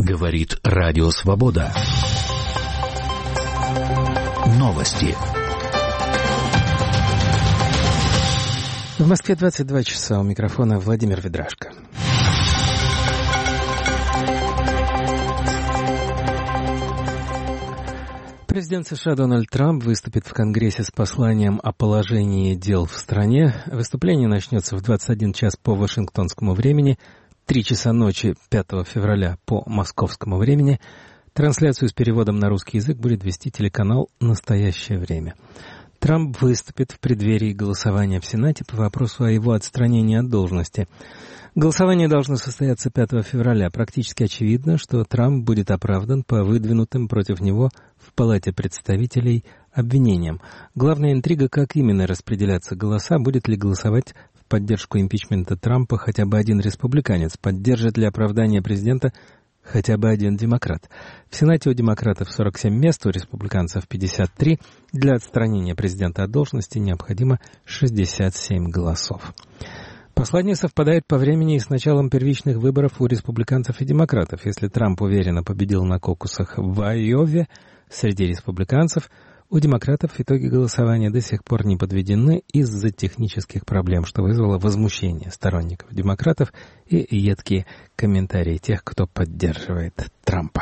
Говорит Радио Свобода. Новости. В Москве 22 часа. У микрофона Владимир Ведрашко. Президент США Дональд Трамп выступит в Конгрессе с посланием о положении дел в стране. Выступление начнется в 21 час по вашингтонскому времени, 3 часа ночи 5 февраля по московскому времени. Трансляцию с переводом на русский язык будет вести телеканал «Настоящее время». Трамп выступит в преддверии голосования в Сенате по вопросу о его отстранении от должности. Голосование должно состояться 5 февраля. Практически очевидно, что Трамп будет оправдан по выдвинутым против него в Палате представителей обвинениям. Главная интрига, как именно распределяться голоса, будет ли голосовать в поддержку импичмента Трампа хотя бы один республиканец, поддержит ли оправдание президента хотя бы один демократ. В Сенате у демократов 47 мест, у республиканцев 53. Для отстранения президента от должности необходимо 67 голосов. Послание совпадает по времени и с началом первичных выборов у республиканцев и демократов. Если Трамп уверенно победил на кокусах в Айове среди республиканцев, у демократов итоги голосования до сих пор не подведены из-за технических проблем, что вызвало возмущение сторонников демократов и едкие комментарии тех, кто поддерживает Трампа.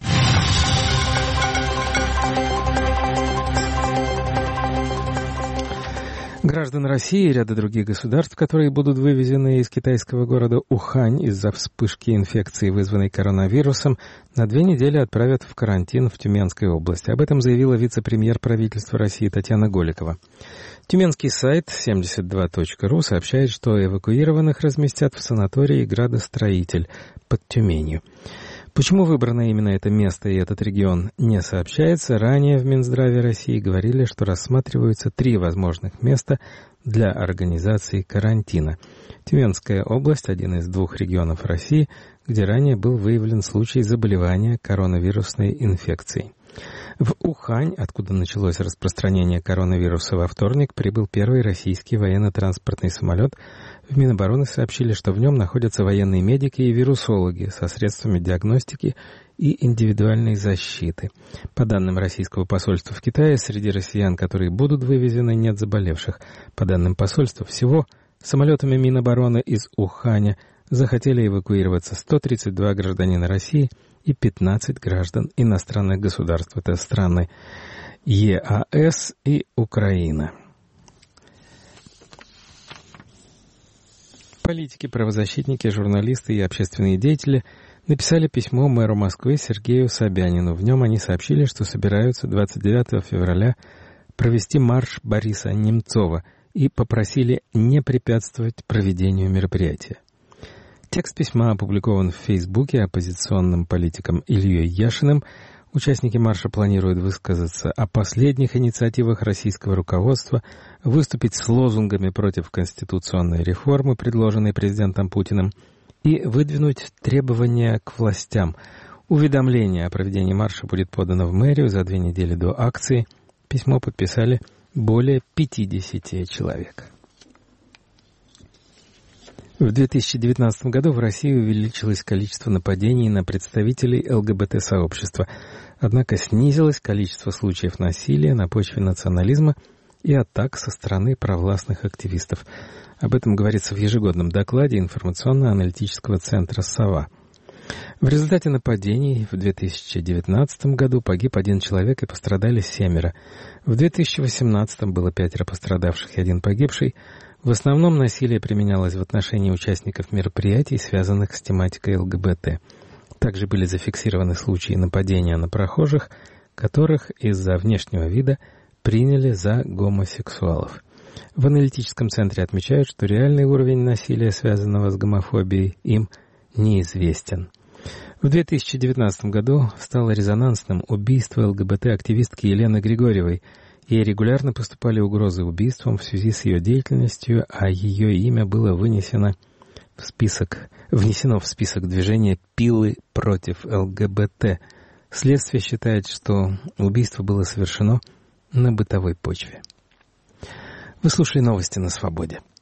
Граждан России и ряда других государств, которые будут вывезены из китайского города Ухань из-за вспышки инфекции, вызванной коронавирусом, на 2 недели отправят в карантин в Тюменской области. Об этом заявила вице-премьер правительства России Татьяна Голикова. Тюменский сайт 72.ru сообщает, что эвакуированных разместят в санатории «Градостроитель» под Тюменью. Почему выбрано именно это место и этот регион, не сообщается. Ранее в Минздраве России говорили, что рассматриваются 3 возможных места для организации карантина. Тюменская область – один из 2 регионов России, где ранее был выявлен случай заболевания коронавирусной инфекцией. В Ухань, откуда началось распространение коронавируса во вторник, прибыл первый российский военно-транспортный самолет. В Минобороны сообщили, что в нем находятся военные медики и вирусологи со средствами диагностики и индивидуальной защиты. По данным российского посольства в Китае, среди россиян, которые будут вывезены, нет заболевших. По данным посольства, всего самолетами Минобороны из Уханя захотели эвакуироваться 132 гражданина России и 15 граждан иностранных государств. Это страны ЕАЭС и Украина. Политики, правозащитники, журналисты и общественные деятели написали письмо мэру Москвы Сергею Собянину. В нем они сообщили, что собираются 29 февраля провести марш Бориса Немцова и попросили не препятствовать проведению мероприятия. Текст письма опубликован в Фейсбуке оппозиционным политиком Ильей Яшиным. Участники марша планируют высказаться о последних инициативах российского руководства, выступить с лозунгами против конституционной реформы, предложенной президентом Путиным, и выдвинуть требования к властям. Уведомление о проведении марша будет подано в мэрию за 2 недели до акции. Письмо подписали более 50 человек. В 2019 году в России увеличилось количество нападений на представителей ЛГБТ-сообщества, однако снизилось количество случаев насилия на почве национализма и атак со стороны провластных активистов. Об этом говорится в ежегодном докладе информационно-аналитического центра «Сова». В результате нападений в 2019 году погиб 1 человек и пострадали 7. В 2018 было 5 пострадавших и 1 погибший. В основном насилие применялось в отношении участников мероприятий, связанных с тематикой ЛГБТ. Также были зафиксированы случаи нападения на прохожих, которых из-за внешнего вида приняли за гомосексуалов. В аналитическом центре отмечают, что реальный уровень насилия, связанного с гомофобией, им неизвестен. В 2019 году стало резонансным убийство ЛГБТ-активистки Елены Григорьевой. Ей регулярно поступали угрозы убийством в связи с ее деятельностью, а ее имя было внесено в список движения «Пилы против ЛГБТ». Следствие считает, что убийство было совершено на бытовой почве. Вы слушали новости на Свободе.